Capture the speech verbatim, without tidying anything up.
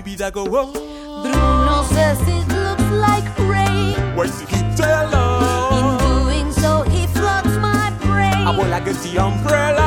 baby that go whoa. Bruno says it looks like rain. Why she keep telling? In doing so, he floods my brain. I will like get the umbrella.